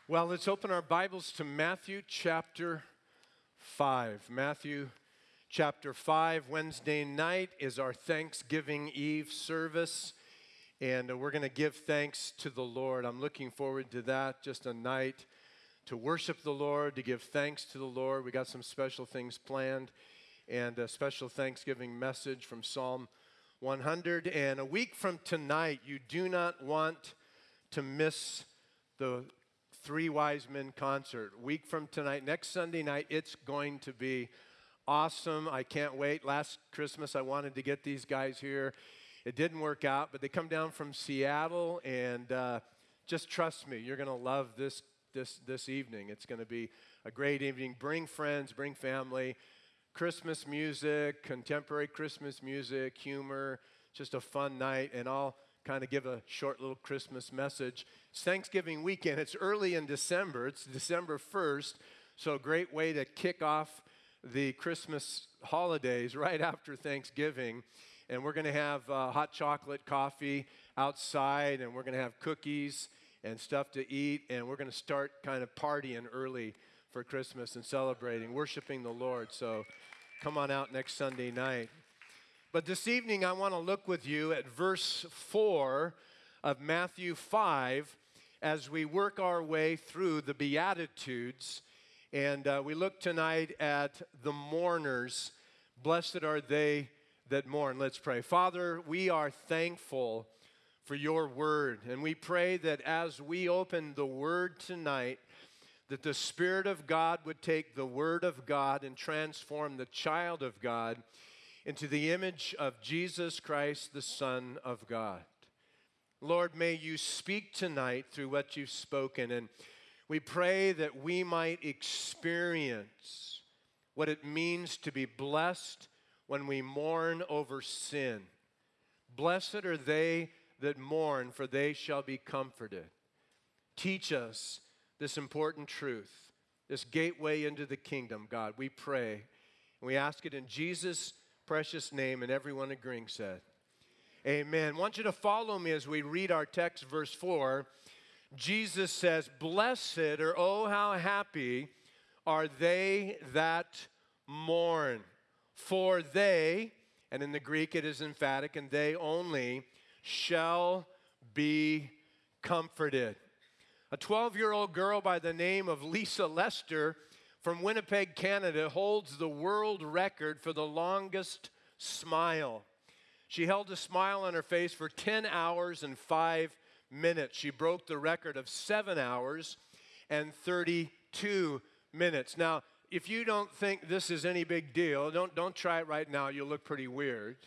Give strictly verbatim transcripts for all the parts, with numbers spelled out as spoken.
Well, let's open our Bibles to Matthew chapter five. Matthew chapter five. Wednesday night is our Thanksgiving Eve service, and uh, we're going to give thanks to the Lord. I'm looking forward to that, just a night to worship the Lord, to give thanks to the Lord. We got some special things planned, and a special Thanksgiving message from Psalm one hundred. And a week from tonight, you do not want to miss the Three Wise Men concert. A week from tonight, next Sunday night, it's going to be awesome. I can't wait. Last Christmas, I wanted to get these guys here. It didn't work out, but they come down from Seattle, and uh, just trust me, you're going to love this, this, this evening. It's going to be a great evening. Bring friends, bring family. Christmas music, contemporary Christmas music, humor, just a fun night, and I'll kind of give a short little Christmas message. It's Thanksgiving weekend. It's early in December. It's December first, so a great way to kick off the Christmas holidays right after Thanksgiving. And we're going to have uh, hot chocolate coffee outside, and we're going to have cookies and stuff to eat, and we're going to start kind of partying early for Christmas and celebrating, worshiping the Lord. So come on out next Sunday night. But this evening, I want to look with you at verse four of Matthew five as we work our way through the Beatitudes. And uh, we look tonight at the mourners. Blessed are they that mourn. Let's pray. Father, we are thankful for your word. And we pray that as we open the word tonight, that the Spirit of God would take the word of God and transform the child of God into the image of Jesus Christ, the Son of God. Lord, may you speak tonight through what you've spoken, and we pray that we might experience what it means to be blessed when we mourn over sin. Blessed are they that mourn, for they shall be comforted. Teach us this important truth, this gateway into the kingdom, God. We pray, and we ask it in Jesus' precious name, and everyone agreeing said, amen. I want you to follow me as we read our text, verse four. Jesus says, blessed, or oh, how happy are they that mourn, for they, and in the Greek it is emphatic, and they only shall be comforted. A twelve-year-old girl by the name of Lisa Lester from Winnipeg, Canada, holds the world record for the longest smile. She held a smile on her face for ten hours and five minutes. She broke the record of seven hours and thirty-two minutes. Now, if you don't think this is any big deal, don't, don't try it right now. You'll look pretty weird.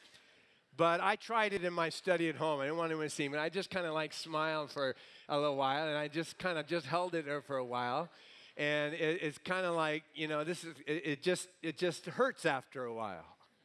But I tried it in my study at home. I didn't want anyone to see me. I just kind of like smiled for a little while, and I just kind of just held it there for a while. And it, it's kind of like, you know, this is it, it just it just hurts after a while.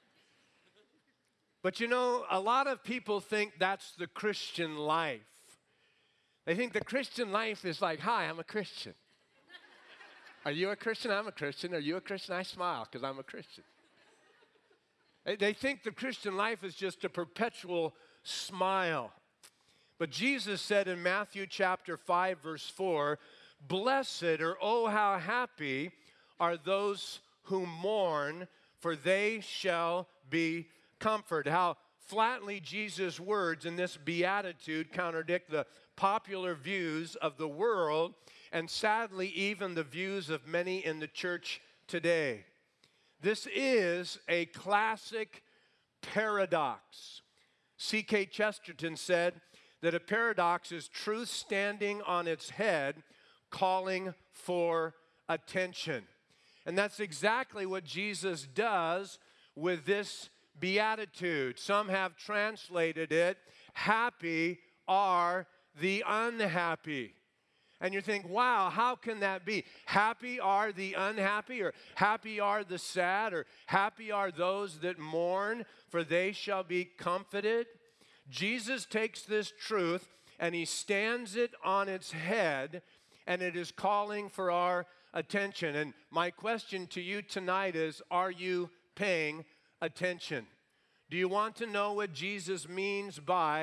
But you know, a lot of people think that's the Christian life. They think the Christian life is like, hi, I'm a Christian. Are you a Christian? I'm a Christian. Are you a Christian? I smile because I'm a Christian. They, they think the Christian life is just a perpetual smile. But Jesus said in Matthew chapter five, verse four, blessed, or oh, how happy are those who mourn, for they shall be comforted. How flatly Jesus' words in this beatitude contradict the popular views of the world, and sadly even the views of many in the church today. This is a classic paradox. C K Chesterton said that a paradox is truth standing on its head, calling for attention. And that's exactly what Jesus does with this beatitude. Some have translated it, happy are the unhappy. And you think, wow, how can that be? Happy are the unhappy, or happy are the sad, or happy are those that mourn, for they shall be comforted. Jesus takes this truth and he stands it on its head, and it is calling for our attention. And my question to you tonight is, are you paying attention? Do you want to know what Jesus means by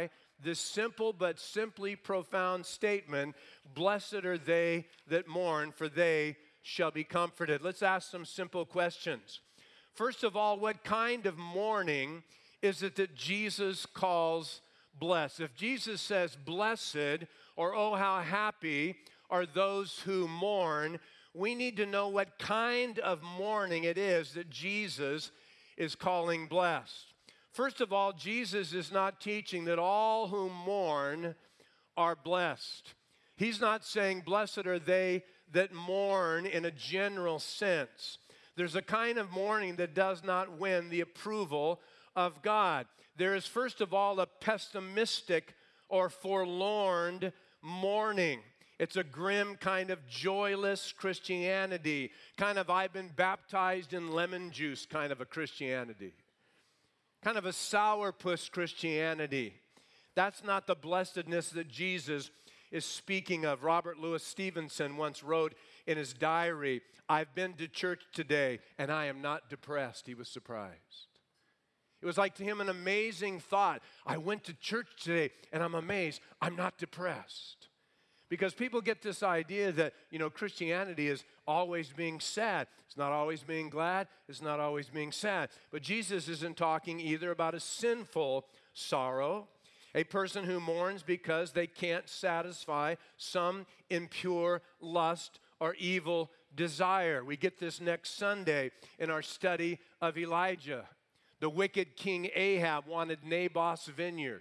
this simple but simply profound statement, blessed are they that mourn, for they shall be comforted. Let's ask some simple questions. First of all, what kind of mourning is it that Jesus calls blessed? If Jesus says blessed, or oh, how happy are those who mourn, we need to know what kind of mourning it is that Jesus is calling blessed. First of all, Jesus is not teaching that all who mourn are blessed. He's not saying blessed are they that mourn in a general sense. There's a kind of mourning that does not win the approval of God. There is, first of all, a pessimistic or forlorn mourning. It's a grim kind of joyless Christianity, kind of I've been baptized in lemon juice kind of a Christianity, kind of a sourpuss Christianity. That's not the blessedness that Jesus is speaking of. Robert Louis Stevenson once wrote in his diary, I've been to church today and I am not depressed. He was surprised. It was like to him an amazing thought. I went to church today and I'm amazed. I'm not depressed. Because people get this idea that, you know, Christianity is always being sad. It's not always being glad. It's not always being sad. But Jesus isn't talking either about a sinful sorrow, a person who mourns because they can't satisfy some impure lust or evil desire. We get this next Sunday in our study of Elijah. The wicked king Ahab wanted Naboth's vineyard.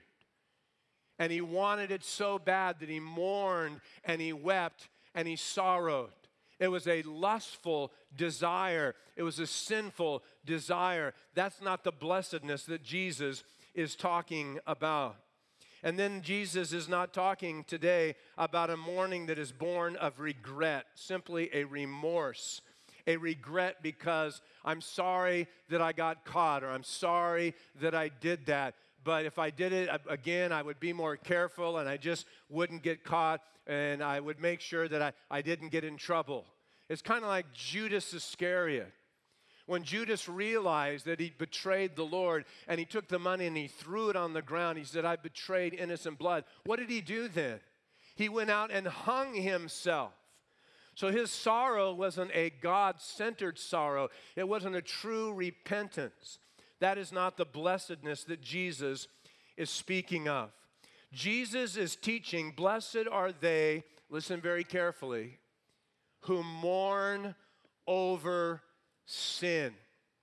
And he wanted it so bad that he mourned and he wept and he sorrowed. It was a lustful desire. It was a sinful desire. That's not the blessedness that Jesus is talking about. And then Jesus is not talking today about a mourning that is born of regret, simply a remorse. A regret because I'm sorry that I got caught, or I'm sorry that I did that. But if I did it again, I would be more careful and I just wouldn't get caught and I would make sure that I, I didn't get in trouble. It's kind of like Judas Iscariot. When Judas realized that he betrayed the Lord and he took the money and he threw it on the ground, he said, I betrayed innocent blood. What did he do then? He went out and hung himself. So his sorrow wasn't a God-centered sorrow. It wasn't a true repentance. That is not the blessedness that Jesus is speaking of. Jesus is teaching, blessed are they, listen very carefully, who mourn over sin.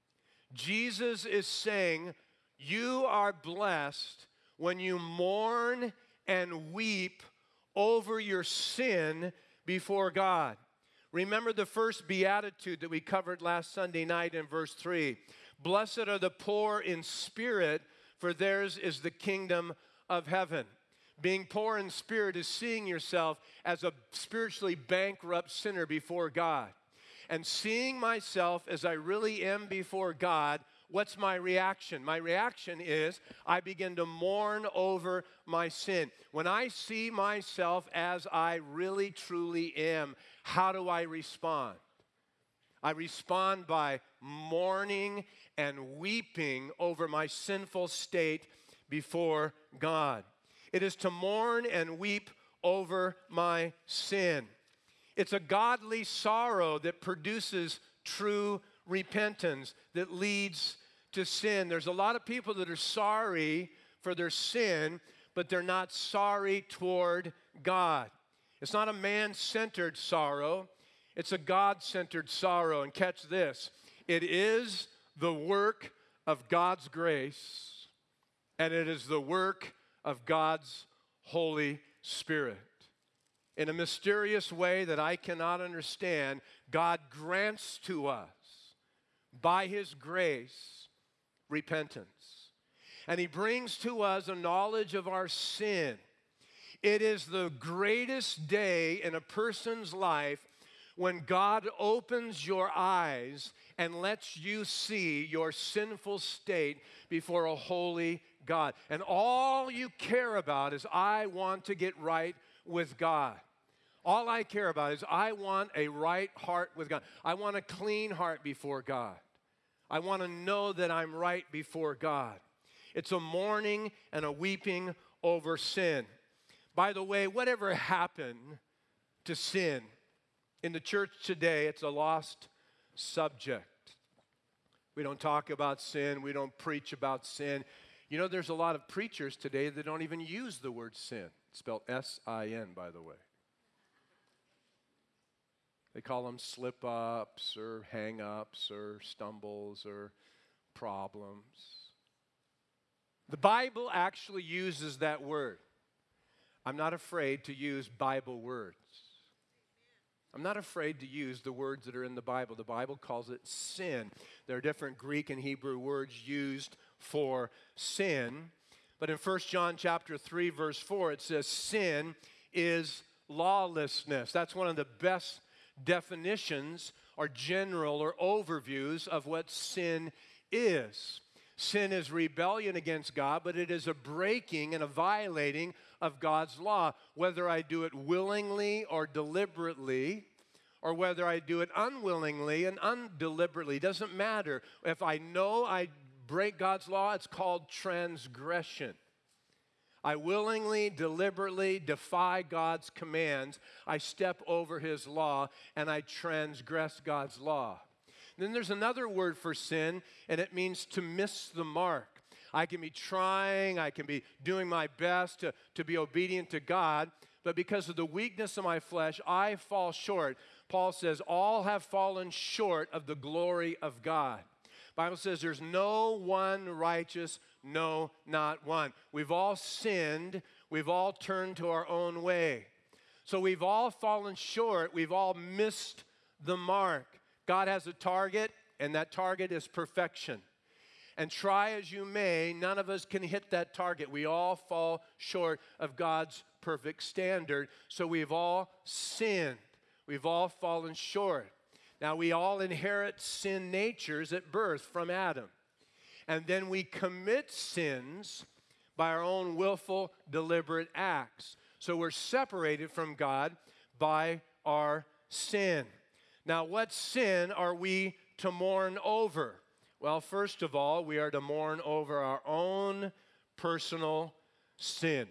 Jesus is saying, you are blessed when you mourn and weep over your sin before God. Remember the first beatitude that we covered last Sunday night in verse three. Blessed are the poor in spirit, for theirs is the kingdom of heaven. Being poor in spirit is seeing yourself as a spiritually bankrupt sinner before God. And seeing myself as I really am before God, what's my reaction? My reaction is I begin to mourn over my sin. When I see myself as I really truly am, how do I respond? I respond by mourning and weeping over my sinful state before God. It is to mourn and weep over my sin. It's a godly sorrow that produces true repentance, that leads to sin. There's a lot of people that are sorry for their sin, but they're not sorry toward God. It's not a man-centered sorrow. It's a God-centered sorrow. And catch this. It is the work of God's grace, and it is the work of God's Holy Spirit. In a mysterious way that I cannot understand, God grants to us, by His grace, repentance. And He brings to us a knowledge of our sin. It is the greatest day in a person's life when God opens your eyes and lets you see your sinful state before a holy God. And all you care about is, I want to get right with God. All I care about is I want a right heart with God. I want a clean heart before God. I want to know that I'm right before God. It's a mourning and a weeping over sin. By the way, whatever happened to sin in the church today, it's a lost subject. We don't talk about sin. We don't preach about sin. You know, there's a lot of preachers today that don't even use the word sin. It's spelled S I N, by the way. They call them slip-ups or hang-ups or stumbles or problems. The Bible actually uses that word. I'm not afraid to use Bible words. I'm not afraid to use the words that are in the Bible. The Bible calls it sin. There are different Greek and Hebrew words used for sin. But in First John chapter three, verse four, it says sin is lawlessness. That's one of the best definitions or general or overviews of what sin is. Sin is rebellion against God, but it is a breaking and a violating of God's law, whether I do it willingly or deliberately, or whether I do it unwillingly and undeliberately. It doesn't matter. If I know I break God's law, it's called transgression. I willingly, deliberately defy God's commands. I step over His law, and I transgress God's law. Then there's another word for sin, and it means to miss the mark. I can be trying, I can be doing my best to, to be obedient to God, but because of the weakness of my flesh, I fall short. Paul says, all have fallen short of the glory of God. The Bible says there's no one righteous, no, not one. We've all sinned. We've all turned to our own way. So we've all fallen short. We've all missed the mark. God has a target, and that target is perfection. And try as you may, none of us can hit that target. We all fall short of God's perfect standard. So we've all sinned. We've all fallen short. Now, we all inherit sin natures at birth from Adam. And then we commit sins by our own willful, deliberate acts. So we're separated from God by our sin. Now, what sin are we to mourn over? Well, first of all, we are to mourn over our own personal sin.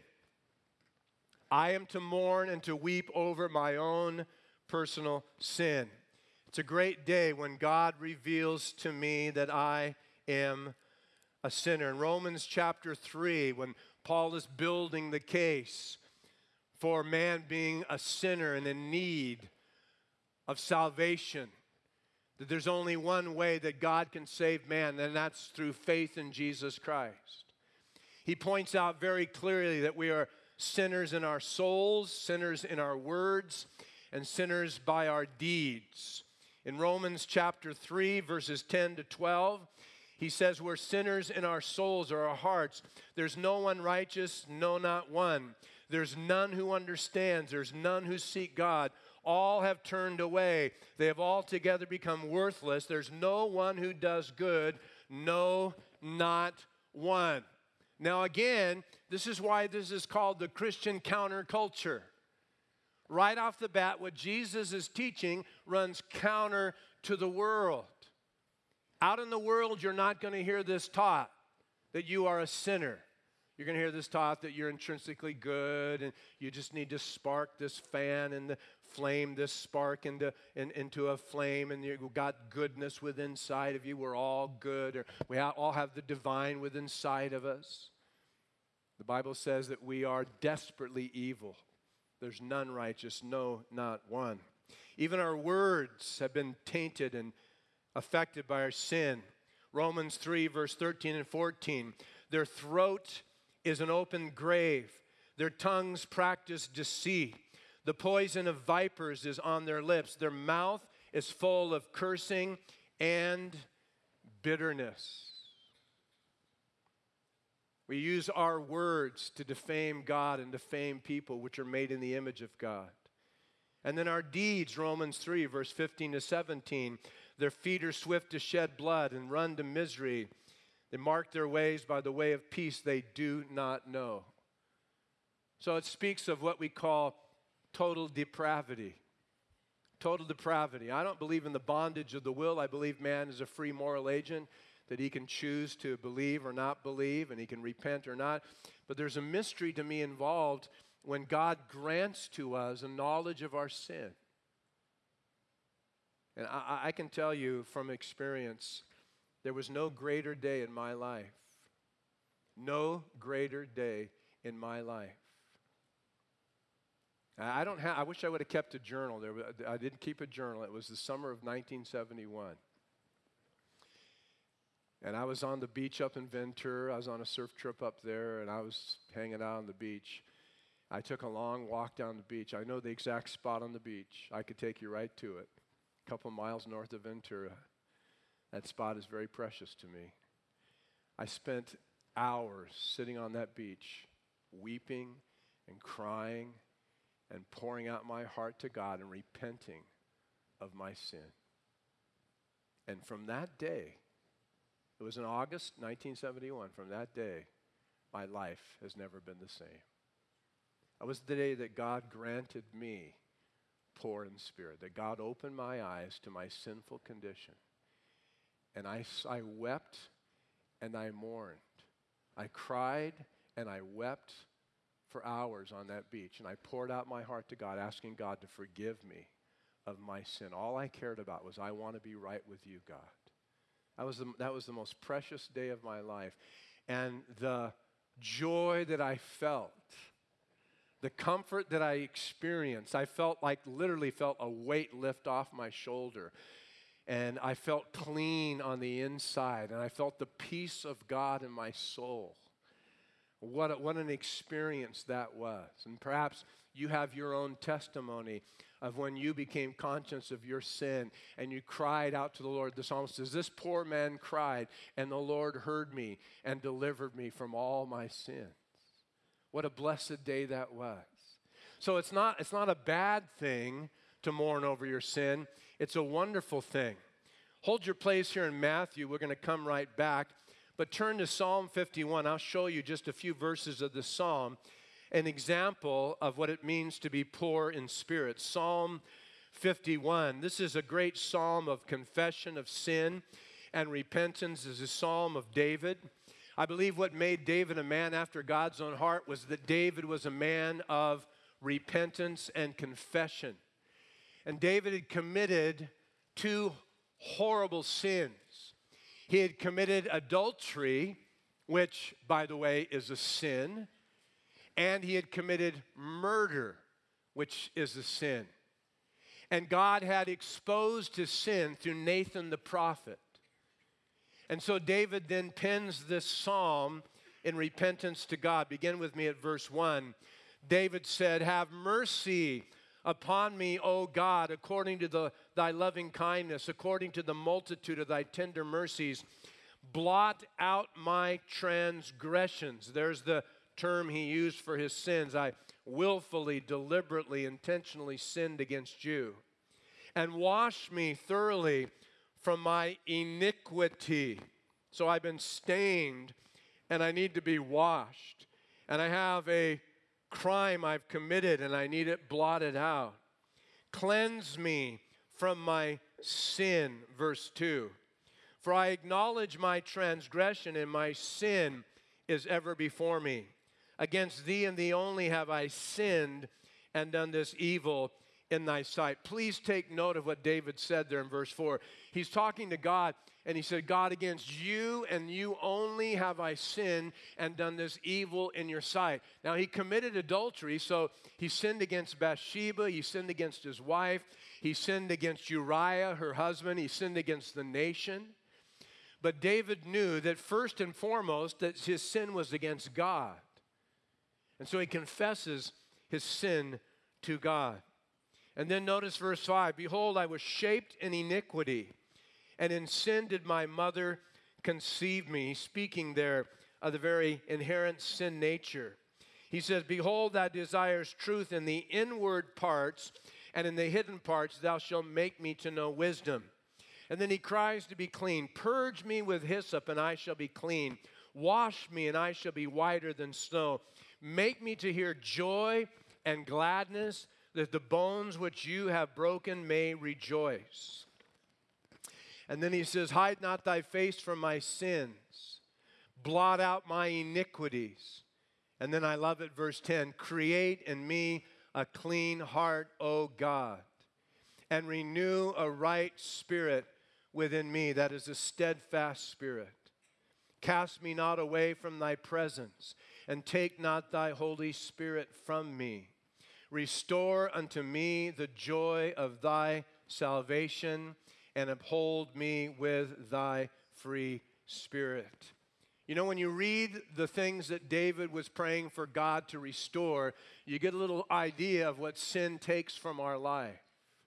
I am to mourn and to weep over my own personal sin. It's a great day when God reveals to me that I am a sinner. In Romans chapter three, when Paul is building the case for man being a sinner and in need of salvation, that there's only one way that God can save man, and that's through faith in Jesus Christ. He points out very clearly that we are sinners in our souls, sinners in our words, and sinners by our deeds. In Romans chapter three, verses ten to twelve, he says we're sinners in our souls or our hearts. There's no one righteous, no, not one. There's none who understands. There's none who seek God. All have turned away. They have altogether become worthless. There's no one who does good, no, not one. Now again, this is why this is called the Christian counterculture. Right off the bat, what Jesus is teaching runs counter to the world. Out in the world, you're not going to hear this taught, that you are a sinner. You're going to hear this taught that you're intrinsically good and you just need to spark this fan and the flame this spark into, in, into a flame, and you've got goodness within inside of you. We're all good, or we ha- all have the divine within inside of us. The Bible says that we are desperately evil. There's none righteous, no, not one. Even our words have been tainted and affected by our sin. Romans three, verse thirteen and fourteen. Their throat is an open grave. Their tongues practice deceit. The poison of vipers is on their lips. Their mouth is full of cursing and bitterness. We use our words to defame God and defame people which are made in the image of God. And then our deeds, Romans three, verse fifteen to seventeen. Their feet are swift to shed blood and run to misery. They mark their ways by the way of peace they do not know. So it speaks of what we call total depravity. Total depravity. I don't believe in the bondage of the will. I believe man is a free moral agent, that he can choose to believe or not believe, and he can repent or not. But there's a mystery to me involved when God grants to us a knowledge of our sin. And I, I can tell you from experience, there was no greater day in my life. No greater day in my life. I don't have, I wish I would have kept a journal. There, I didn't keep a journal. It was the summer of nineteen seventy-one. And I was on the beach up in Ventura. I was on a surf trip up there, and I was hanging out on the beach. I took a long walk down the beach. I know the exact spot on the beach. I could take you right to it. A couple miles north of Ventura. That spot is very precious to me. I spent hours sitting on that beach, weeping and crying and pouring out my heart to God and repenting of my sin. And from that day, it was in August nineteen seventy-one, from that day, my life has never been the same. That was the day that God granted me poor in spirit, that God opened my eyes to my sinful condition. And I, I wept and I mourned. I cried and I wept for hours on that beach, and I poured out my heart to God, asking God to forgive me of my sin. All I cared about was, I want to be right with you, God. That was the, that was the most precious day of my life. And the joy that I felt, the comfort that I experienced, I felt like, literally felt a weight lift off my shoulder. And I felt clean on the inside, and I felt the peace of God in my soul. What, a, what an experience that was. And perhaps you have your own testimony of when you became conscious of your sin and you cried out to the Lord. The psalmist says, this poor man cried, and the Lord heard me and delivered me from all my sins. What a blessed day that was. So it's not, it's not a bad thing to mourn over your sin. It's a wonderful thing. Hold your place here in Matthew. We're going to come right back. But turn to Psalm fifty-one. I'll show you just a few verses of the psalm, an example of what it means to be poor in spirit. Psalm fifty-one. This is a great psalm of confession of sin and repentance. It's a psalm of David. I believe what made David a man after God's own heart was that David was a man of repentance and confession. And David had committed two horrible sins. He had committed adultery, which, by the way, is a sin, and he had committed murder, which is a sin. And God had exposed his sin through Nathan the prophet. And so David then pens this psalm in repentance to God. Begin with me at verse one. David said, have mercy upon me, O God, according to the, thy loving kindness, according to the multitude of thy tender mercies. Blot out my transgressions. There's the term he used for his sins. I willfully, deliberately, intentionally sinned against you. And wash me thoroughly from my iniquity. So I've been stained and I need to be washed. And I have a crime I've committed and I need it blotted out. Cleanse me from my sin, verse two. For I acknowledge my transgression and my sin is ever before me. Against thee and thee only have I sinned and done this evil in thy sight. Please take note of what David said there in verse four. He's talking to God, and he said, God, against you and you only have I sinned and done this evil in your sight. Now, he committed adultery, so he sinned against Bathsheba, he sinned against his wife, he sinned against Uriah, her husband, he sinned against the nation. But David knew that first and foremost that his sin was against God. And so he confesses his sin to God. And then notice verse five, behold, I was shaped in iniquity, and in sin did my mother conceive me. He's speaking there of the very inherent sin nature. He says, behold, thou desires truth in the inward parts, and in the hidden parts thou shalt make me to know wisdom. And then he cries to be clean. Purge me with hyssop, and I shall be clean. Wash me, and I shall be whiter than snow. Make me to hear joy and gladness, that the bones which you have broken may rejoice. And then he says, hide not thy face from my sins. Blot out my iniquities. And then I love it, verse ten, create in me a clean heart, O God, and renew a right spirit within me, that is a steadfast spirit. Cast me not away from thy presence, and take not thy Holy Spirit from me. Restore unto me the joy of thy salvation, and uphold me with thy free spirit. You know, when you read the things that David was praying for God to restore, you get a little idea of what sin takes from our life.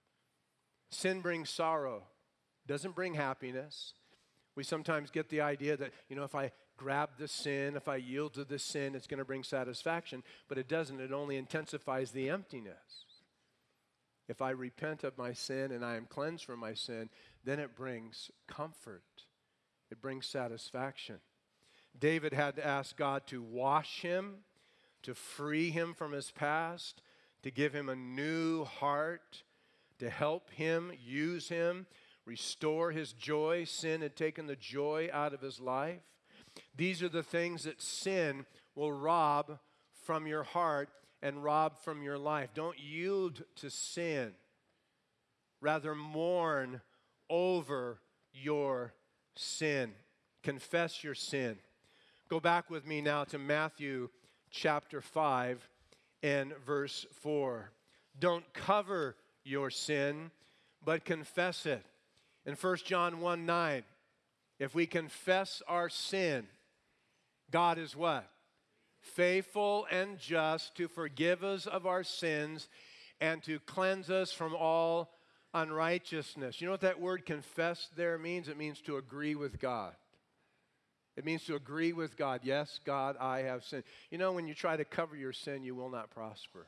Sin brings sorrow, doesn't bring happiness. We sometimes get the idea that, you know, if I grab the sin, if I yield to the sin, it's going to bring satisfaction. But it doesn't. It only intensifies the emptiness. If I repent of my sin and I am cleansed from my sin, then it brings comfort. It brings satisfaction. David had to ask God to wash him, to free him from his past, to give him a new heart, to help him, use him, restore his joy. Sin had taken the joy out of his life. These are the things that sin will rob from your heart and rob from your life. Don't yield to sin. Rather, mourn over your sin. Confess your sin. Go back with me now to Matthew chapter five and verse four. Don't cover your sin, but confess it. In First John one nine, if we confess our sin, God is what? Faithful and just to forgive us of our sins and to cleanse us from all unrighteousness. You know what that word confess there means? It means to agree with God. It means to agree with God. Yes, God, I have sinned. You know, when you try to cover your sin, you will not prosper.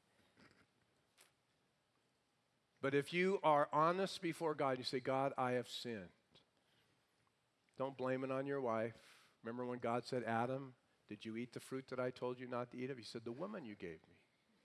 But if you are honest before God, you say, God, I have sinned. Don't blame it on your wife. Remember when God said, Adam, did you eat the fruit that I told you not to eat of? He said, the woman you gave me.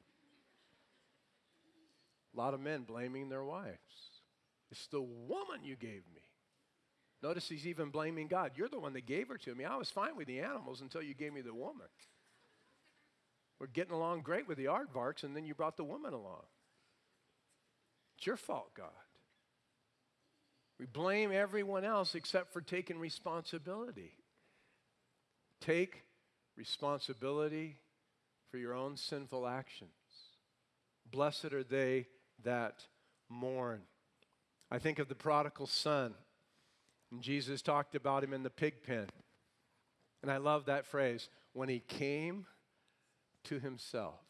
A lot of men blaming their wives. It's the woman you gave me. Notice he's even blaming God. You're the one that gave her to me. I was fine with the animals until you gave me the woman. We're getting along great with the aardvarks, and then you brought the woman along. It's your fault, God. We blame everyone else except for taking responsibility. Take responsibility for your own sinful actions. Blessed are they that mourn. I think of the prodigal son. And Jesus talked about him in the pig pen. And I love that phrase, when he came to himself.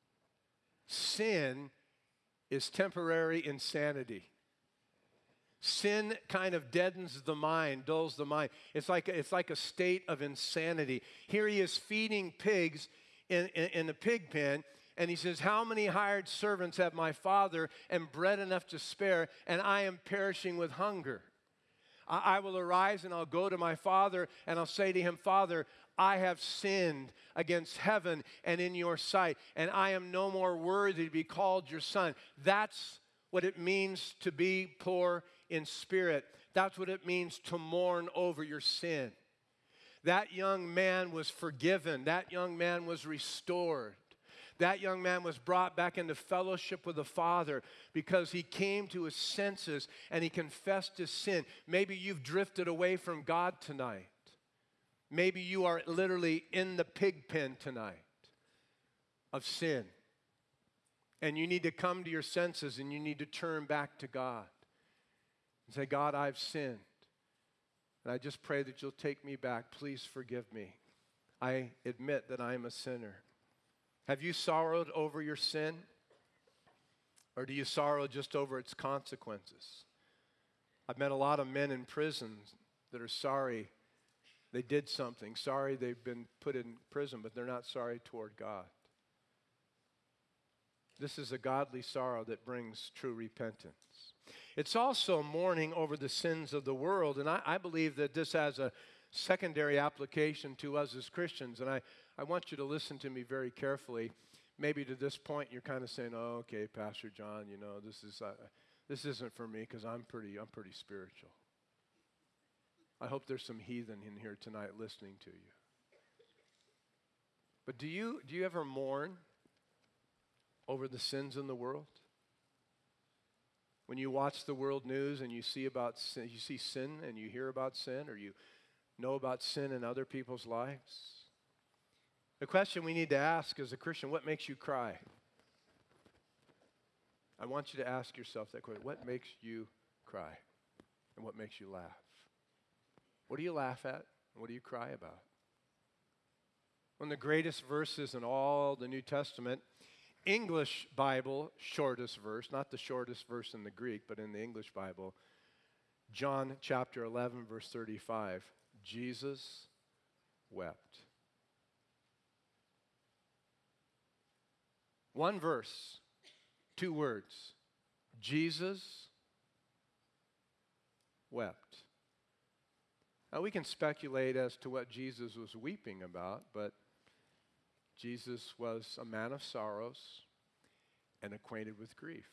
Sin is temporary insanity. Sin kind of deadens the mind, dulls the mind. It's like, it's like a state of insanity. Here he is feeding pigs in, in, in a pig pen, and he says, how many hired servants have my father and bread enough to spare, and I am perishing with hunger? I will arise and I'll go to my father and I'll say to him, Father, I have sinned against heaven and in your sight, and I am no more worthy to be called your son. That's what it means to be poor in spirit. That's what it means to mourn over your sin. That young man was forgiven. That young man was restored. That young man was brought back into fellowship with the Father because he came to his senses and he confessed his sin. Maybe you've drifted away from God tonight. Maybe you are literally in the pig pen tonight of sin. And you need to come to your senses and you need to turn back to God and say, God, I've sinned. And I just pray that you'll take me back. Please forgive me. I admit that I am a sinner. Have you sorrowed over your sin? Or do you sorrow just over its consequences? I've met a lot of men in prison that are sorry they did something, sorry they've been put in prison, but they're not sorry toward God. This is a godly sorrow that brings true repentance. It's also mourning over the sins of the world, and I, I believe that this has a secondary application to us as Christians, and I, I want you to listen to me very carefully. Maybe to this point you're kind of saying, oh, okay, Pastor John, you know, this is uh, this isn't for me because I'm pretty, I'm pretty spiritual. I hope there's some heathen in here tonight listening to you. But do you, do you ever mourn over the sins in the world? When you watch the world news and you see about sin, you see sin and you hear about sin, or you know about sin in other people's lives? The question we need to ask as a Christian, what makes you cry? I want you to ask yourself that question. What makes you cry? And what makes you laugh? What do you laugh at? And what do you cry about? One of the greatest verses in all the New Testament, English Bible, shortest verse, not the shortest verse in the Greek, but in the English Bible, John chapter eleven, verse thirty-five, Jesus wept. One verse, two words, Jesus wept. Now we can speculate as to what Jesus was weeping about, but Jesus was a man of sorrows and acquainted with grief.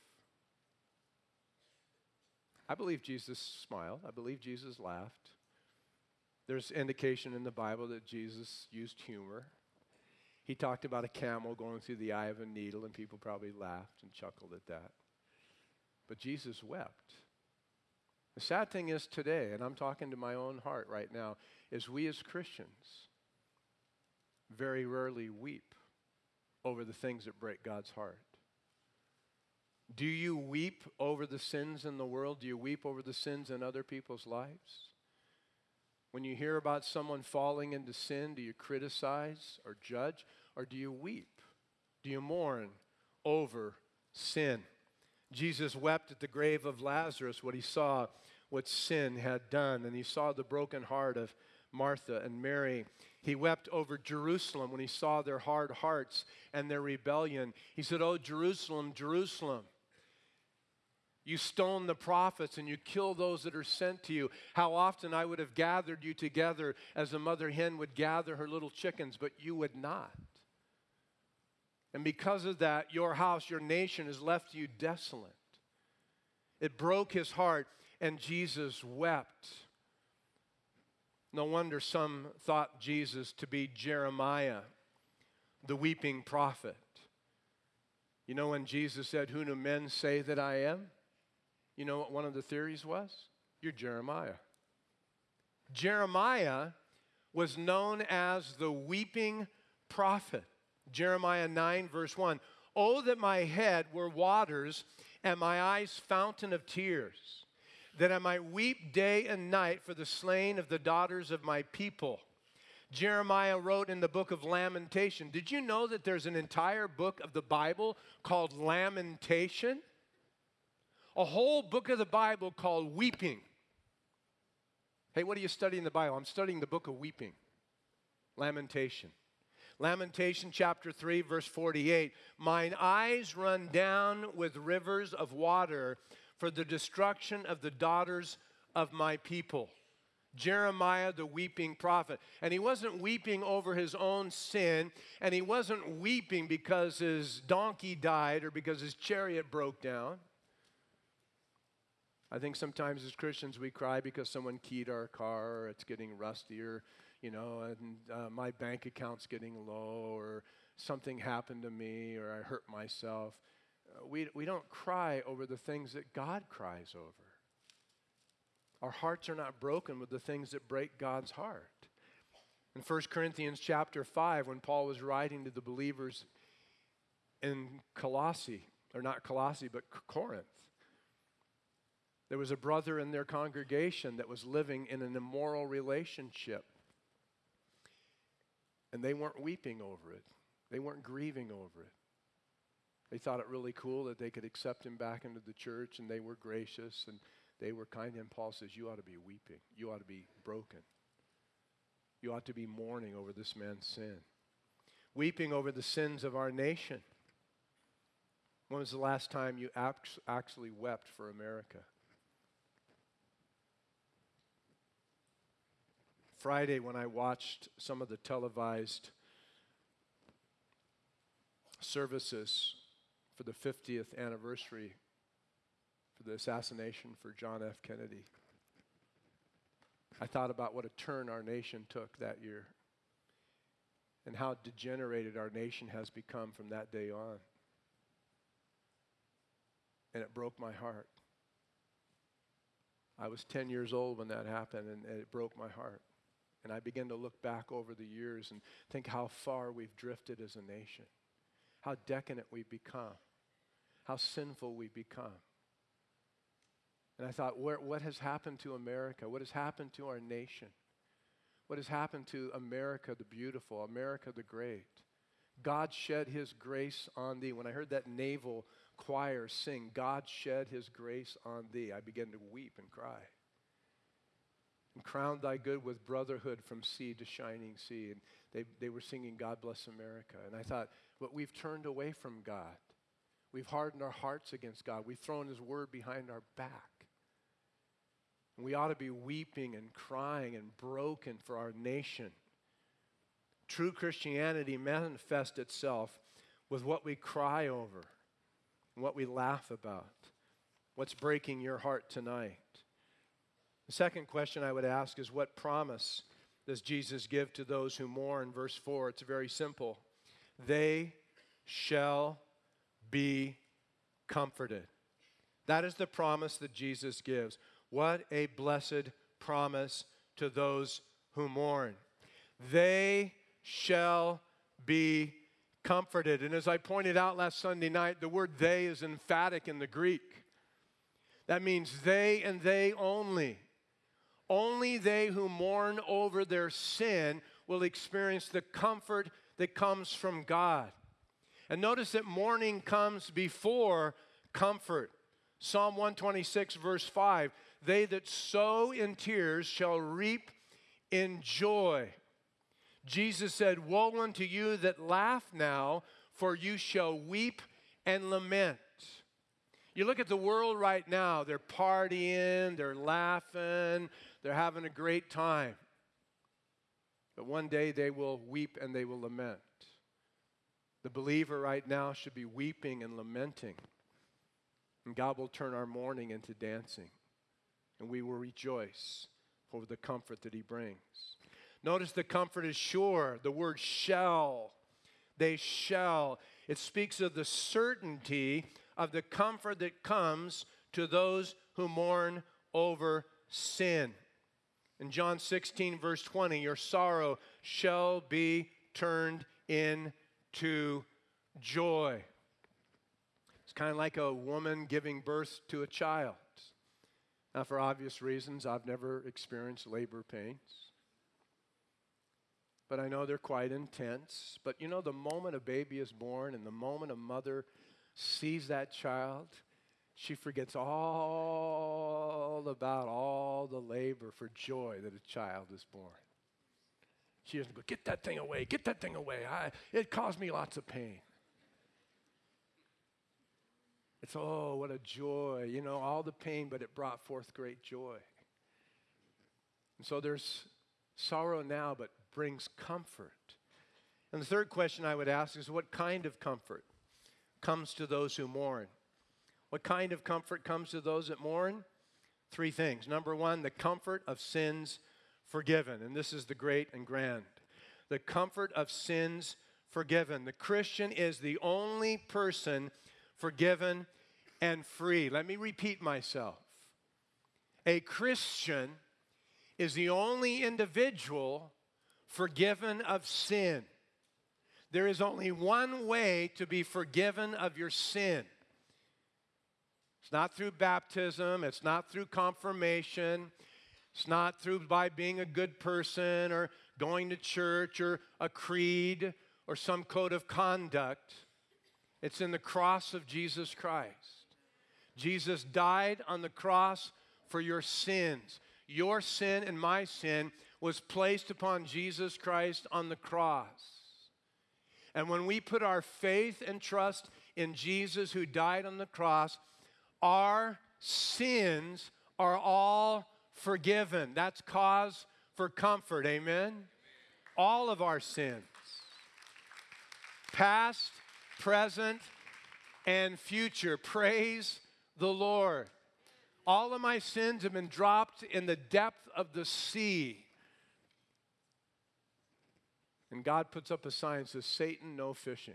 I believe Jesus smiled. I believe Jesus laughed. There's indication in the Bible that Jesus used humor. He talked about a camel going through the eye of a needle, and people probably laughed and chuckled at that. But Jesus wept. The sad thing is today, and I'm talking to my own heart right now, is we as Christians very rarely weep over the things that break God's heart. Do you weep over the sins in the world? Do you weep over the sins in other people's lives? When you hear about someone falling into sin, do you criticize or judge, or do you weep? Do you mourn over sin? Jesus wept at the grave of Lazarus when he saw what sin had done, and he saw the broken heart of Martha and Mary. He wept over Jerusalem when he saw their hard hearts and their rebellion. He said, "Oh, Jerusalem, Jerusalem, you stone the prophets and you kill those that are sent to you. How often I would have gathered you together as a mother hen would gather her little chickens, but you would not. And because of that, your house, your nation has left you desolate." It broke his heart, and Jesus wept. No wonder some thought Jesus to be Jeremiah, the weeping prophet. You know when Jesus said, "Who do men say that I am?" You know what one of the theories was? You're Jeremiah. Jeremiah was known as the weeping prophet. Jeremiah nine, verse one. "Oh, that my head were waters and my eyes fountain of tears, that I might weep day and night for the slain of the daughters of my people." Jeremiah wrote in the book of Lamentation. Did you know that there's an entire book of the Bible called Lamentation? A whole book of the Bible called Weeping. Hey, what are you studying in the Bible? I'm studying the book of Weeping. Lamentation. Lamentation chapter three, verse forty-eight. "Mine eyes run down with rivers of water for the destruction of the daughters of my people." Jeremiah, the weeping prophet. And he wasn't weeping over his own sin, and he wasn't weeping because his donkey died or because his chariot broke down. I think sometimes as Christians we cry because someone keyed our car, or it's getting rusty, or, you know, and uh, my bank account's getting low, or something happened to me, or I hurt myself. Uh, we, we don't cry over the things that God cries over. Our hearts are not broken with the things that break God's heart. In First Corinthians chapter five, when Paul was writing to the believers in Colossae, or not Colossae, but Corinth, there was a brother in their congregation that was living in an immoral relationship. And they weren't weeping over it. They weren't grieving over it. They thought it really cool that they could accept him back into the church, and they were gracious and they were kind. And Paul says, you ought to be weeping. You ought to be broken. You ought to be mourning over this man's sin. Weeping over the sins of our nation. When was the last time you actually wept for America? Friday, when I watched some of the televised services for the fiftieth anniversary for the assassination for John F. Kennedy, I thought about what a turn our nation took that year and how degenerated our nation has become from that day on. And it broke my heart. I was ten years old when that happened, and, and it broke my heart. And I began to look back over the years and think how far we've drifted as a nation, how decadent we've become, how sinful we've become. And I thought, where, what has happened to America? What has happened to our nation? What has happened to America the beautiful, America the great? God shed his grace on thee. When I heard that naval choir sing, God shed his grace on thee, I began to weep and cry. And crowned thy good with brotherhood from sea to shining sea. And they, they were singing, God bless America. And I thought, but we've turned away from God. We've hardened our hearts against God. We've thrown his word behind our back. And we ought to be weeping and crying and broken for our nation. True Christianity manifests itself with what we cry over, and what we laugh about. What's breaking your heart tonight? The second question I would ask is, what promise does Jesus give to those who mourn? Verse four, it's very simple. They shall be comforted. That is the promise that Jesus gives. What a blessed promise to those who mourn. They shall be comforted. And as I pointed out last Sunday night, the word they is emphatic in the Greek. That means they and they only. Only they who mourn over their sin will experience the comfort that comes from God. And notice that mourning comes before comfort. Psalm one twenty-six, verse five, they that sow in tears shall reap in joy. Jesus said, woe unto you that laugh now, for you shall weep and lament. You look at the world right now, they're partying, they're laughing, they're having a great time. But one day they will weep and they will lament. The believer right now should be weeping and lamenting. And God will turn our mourning into dancing. And we will rejoice over the comfort that he brings. Notice the comfort is sure. The word shall. They shall. It speaks of the certainty of the comfort that comes to those who mourn over sin. In John sixteen, verse twenty, your sorrow shall be turned into joy. It's kind of like a woman giving birth to a child. Now, for obvious reasons, I've never experienced labor pains. But I know they're quite intense. But you know, the moment a baby is born and the moment a mother sees that child, she forgets all about all the labor for joy that a child is born. She doesn't go, get that thing away, get that thing away. I, it caused me lots of pain. It's, oh, what a joy. You know, all the pain, but it brought forth great joy. And so there's sorrow now, but brings comfort. And the third question I would ask is, what kind of comfort comes to those who mourn? What kind of comfort comes to those that mourn? Three things. Number one, the comfort of sins forgiven. And this is the great and grand. The comfort of sins forgiven. The Christian is the only person forgiven and free. Let me repeat myself. A Christian is the only individual forgiven of sin. There is only one way to be forgiven of your sin. It's not through baptism. It's not through confirmation. It's not through by being a good person or going to church or a creed or some code of conduct. It's in the cross of Jesus Christ. Jesus died on the cross for your sins. Your sin and my sin was placed upon Jesus Christ on the cross. And when we put our faith and trust in Jesus who died on the cross, our sins are all forgiven. That's cause for comfort, amen? All of our sins. Past, present, and future. Praise the Lord. All of my sins have been dropped in the depth of the sea. And God puts up a sign that says, Satan, no fishing.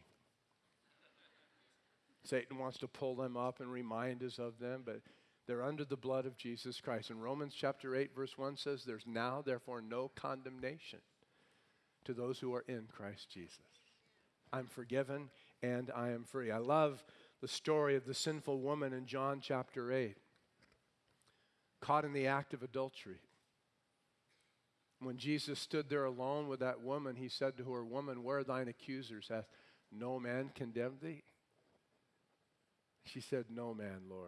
Satan wants to pull them up and remind us of them, but they're under the blood of Jesus Christ. And Romans chapter eight, verse one says, there's now, therefore, no condemnation to those who are in Christ Jesus. I'm forgiven and I am free. I love the story of the sinful woman in John chapter eight, caught in the act of adultery. When Jesus stood there alone with that woman, he said to her, Woman, where are thine accusers? Hath no man condemned thee? She said, No man, Lord.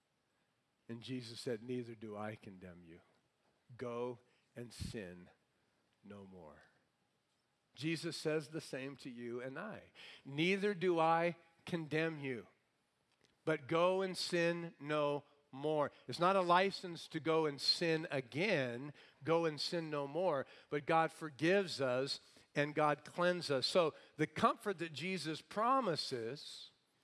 And Jesus said, Neither do I condemn you. Go and sin no more. Jesus says the same to you and I. Neither do I condemn you, but go and sin no more. It's not a license to go and sin again, go and sin no more, but God forgives us and God cleanses us. So the comfort that Jesus promises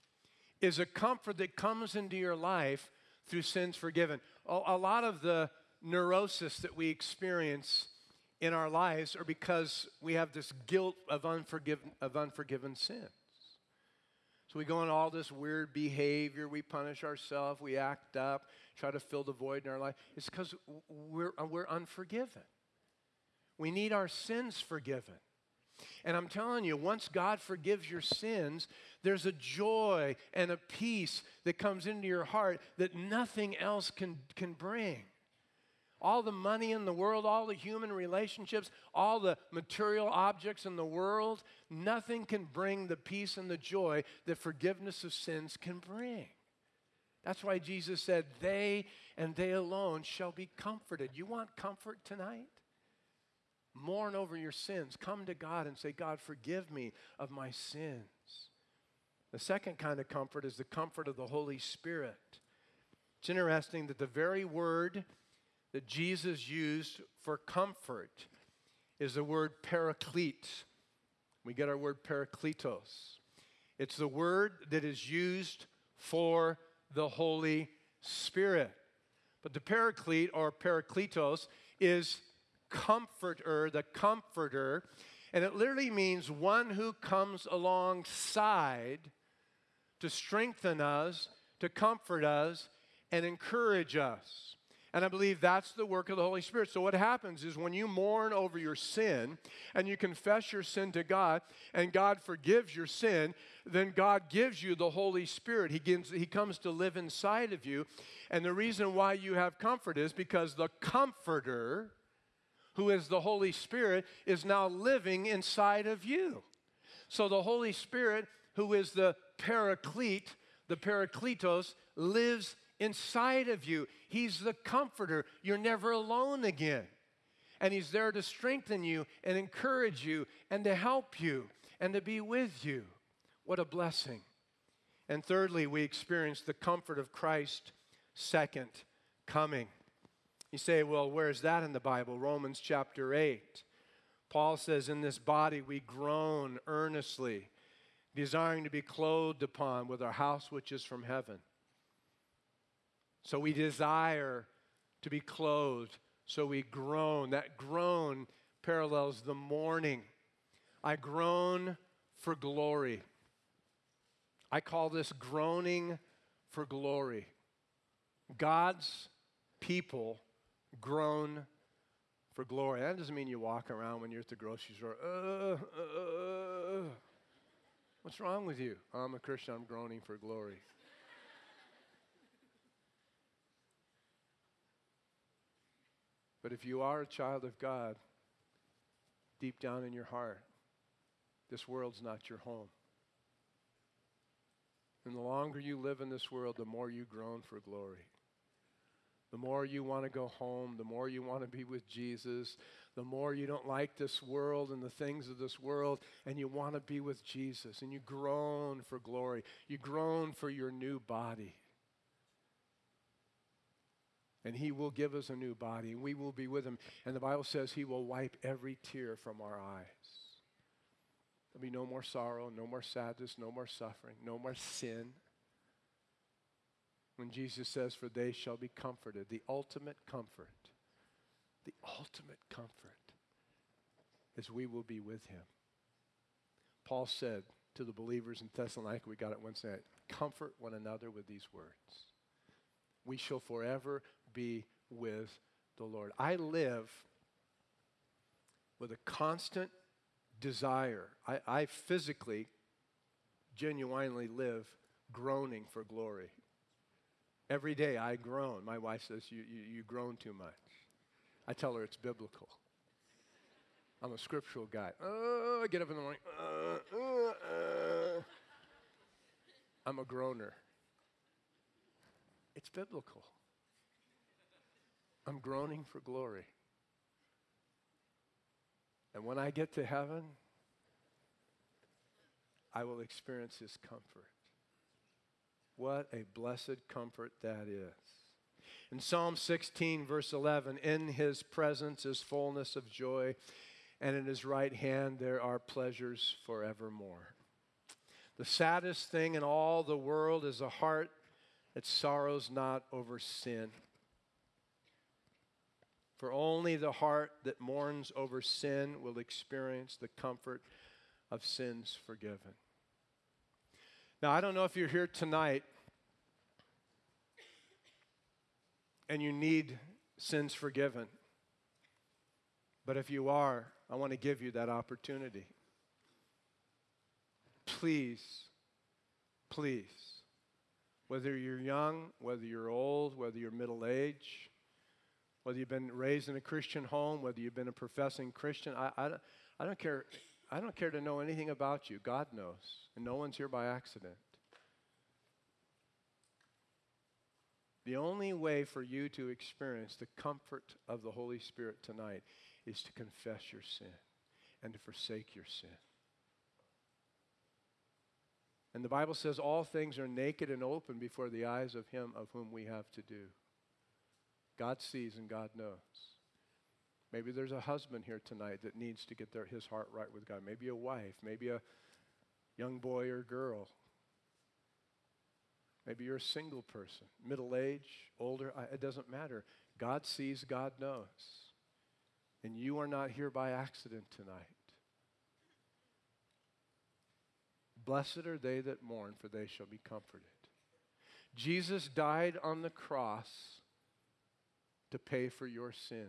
is a comfort that comes into your life through sins forgiven. A, a lot of the neurosis that we experience in our lives are because we have this guilt of unforgiven, of unforgiven sins. So we go into all this weird behavior, we punish ourselves, we act up, try to fill the void in our life. It's because we're, we're unforgiven. We need our sins forgiven. And I'm telling you, once God forgives your sins, there's a joy and a peace that comes into your heart that nothing else can, can bring. All the money in the world, all the human relationships, all the material objects in the world, nothing can bring the peace and the joy that forgiveness of sins can bring. That's why Jesus said, they and they alone shall be comforted. You want comfort tonight? Mourn over your sins. Come to God and say, God, forgive me of my sins. The second kind of comfort is the comfort of the Holy Spirit. It's interesting that the very word that Jesus used for comfort is the word paraclete. We get our word parakletos. It's the word that is used for the Holy Spirit. But the paraclete or parakletos is comforter, the comforter, and it literally means one who comes alongside to strengthen us, to comfort us, and encourage us. And I believe that's the work of the Holy Spirit. So what happens is when you mourn over your sin and you confess your sin to God and God forgives your sin, then God gives you the Holy Spirit. He, gives, he comes to live inside of you. And the reason why you have comfort is because the Comforter, who is the Holy Spirit, is now living inside of you. So the Holy Spirit, who is the Paraclete, the Parakletos, lives inside of you. He's the comforter. You're never alone again. And he's there to strengthen you and encourage you and to help you and to be with you. What a blessing. And thirdly, we experience the comfort of Christ's second coming. You say, well, where's that in the Bible? Romans chapter eight. Paul says, in this body we groan earnestly, desiring to be clothed upon with our house which is from heaven. So we desire to be clothed, so we groan. That groan parallels the mourning. I groan for glory. I call this groaning for glory. God's people groan for glory. That doesn't mean you walk around when you're at the grocery store. Uh, uh, uh. What's wrong with you? I'm a Christian, I'm groaning for glory. But if you are a child of God, deep down in your heart, this world's not your home. And the longer you live in this world, the more you groan for glory. The more you want to go home, the more you want to be with Jesus, the more you don't like this world and the things of this world, and you want to be with Jesus, and you groan for glory. You groan for your new body. And he will give us a new body, and we will be with him. And the Bible says he will wipe every tear from our eyes. There'll be no more sorrow, no more sadness, no more suffering, no more sin. when Jesus says, for they shall be comforted. The ultimate comfort, the ultimate comfort is we will be with him. Paul said to the believers in Thessalonica, we got it Wednesday night, comfort one another with these words. We shall forever be with the Lord. I live with a constant desire. I, I physically, genuinely live groaning for glory. Every day I groan. My wife says, you, you, you groan too much. I tell her it's biblical. I'm a scriptural guy. Oh, I get up in the morning. Uh, uh, uh. I'm a groaner. It's biblical. I'm groaning for glory. And when I get to heaven, I will experience his comfort. What a blessed comfort that is. In Psalm sixteen, verse eleven, in his presence is fullness of joy, and in his right hand there are pleasures forevermore. The saddest thing in all the world is a heart that sorrows not over sin. For only the heart that mourns over sin will experience the comfort of sins forgiven. Now, I don't know if you're here tonight and you need sins forgiven, but if you are, I want to give you that opportunity. Please, please, whether you're young, whether you're old, whether you're middle-aged, whether you've been raised in a Christian home, whether you've been a professing Christian, I, I, I don't care. I don't care to know anything about you. God knows, and no one's here by accident. The only way for you to experience the comfort of the Holy Spirit tonight is to confess your sin and to forsake your sin. And the Bible says all things are naked and open before the eyes of him of whom we have to do. God sees and God knows. Maybe there's a husband here tonight that needs to get their, his heart right with God. Maybe a wife, maybe a young boy or girl. Maybe you're a single person, middle age, older, I, it doesn't matter. God sees, God knows. And you are not here by accident tonight. Blessed are they that mourn, for they shall be comforted. Jesus died on the cross to pay for your sins.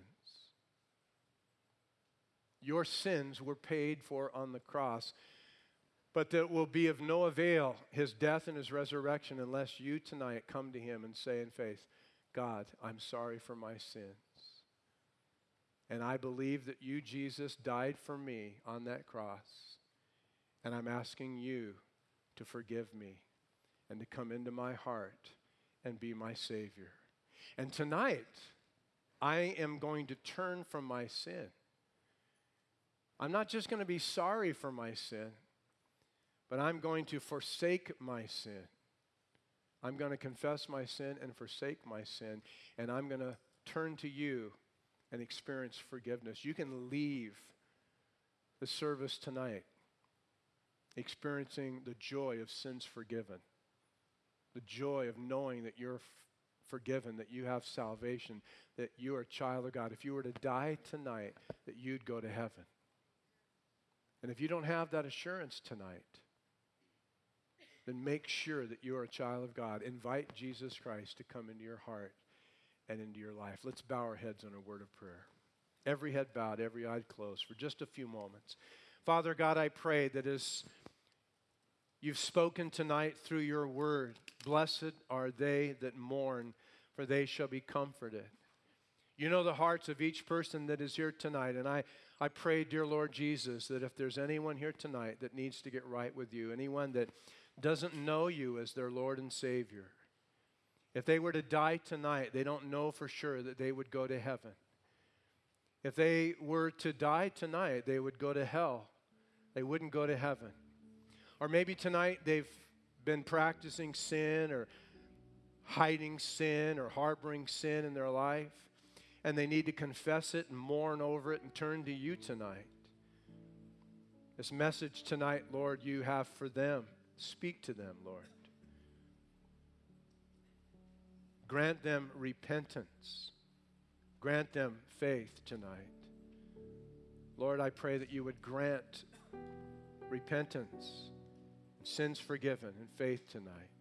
Your sins were paid for on the cross, but that will be of no avail, his death and his resurrection, unless you tonight come to him and say in faith, God, I'm sorry for my sins. And I believe that you, Jesus, died for me on that cross. And I'm asking you to forgive me and to come into my heart and be my Savior. And tonight, I am going to turn from my sin. I'm not just going to be sorry for my sin, but I'm going to forsake my sin. I'm going to confess my sin and forsake my sin, and I'm going to turn to you and experience forgiveness. You can leave the service tonight experiencing the joy of sins forgiven, the joy of knowing that you're f- forgiven, that you have salvation, that you are a child of God. If you were to die tonight, that you'd go to heaven. And if you don't have that assurance tonight, then make sure that you are a child of God. Invite Jesus Christ to come into your heart and into your life. Let's bow our heads on a word of prayer. Every head bowed, every eye closed for just a few moments. Father God, I pray that as you've spoken tonight through your word, blessed are they that mourn, for they shall be comforted. You know the hearts of each person that is here tonight, and I, I pray, dear Lord Jesus, that if there's anyone here tonight that needs to get right with you, anyone that doesn't know you as their Lord and Savior, if they were to die tonight, they don't know for sure that they would go to heaven. If they were to die tonight, they would go to hell. They wouldn't go to heaven. Or maybe tonight they've been practicing sin or hiding sin or harboring sin in their life, and they need to confess it and mourn over it and turn to you tonight. This message tonight, Lord, you have for them. Speak to them, Lord. Grant them repentance. Grant them faith tonight. Lord, I pray that you would grant repentance, sins forgiven, and faith tonight.